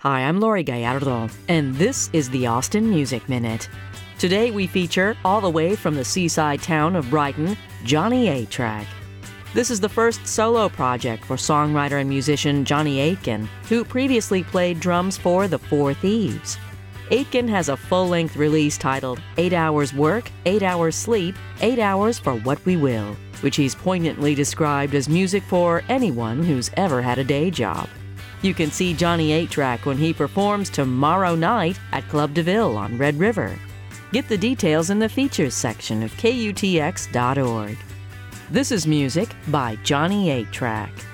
Hi, I'm Lori Gallardo, and this is the Austin Music Minute. Today we feature, all the way from the seaside town of Brighton, Johnny 8-Track. This is the first solo project for songwriter and musician Johnny Aitken, who previously played drums for The Four Thieves. Aitken has a full-length release titled 8 Hours Work, 8 Hours Sleep, 8 Hours for What We Will, which he's poignantly described as music for anyone who's ever had a day job. You can see Johnny 8-Track when he performs tomorrow night at Club DeVille on Red River. Get the details in the features section of KUTX.org. This is music by Johnny 8-Track.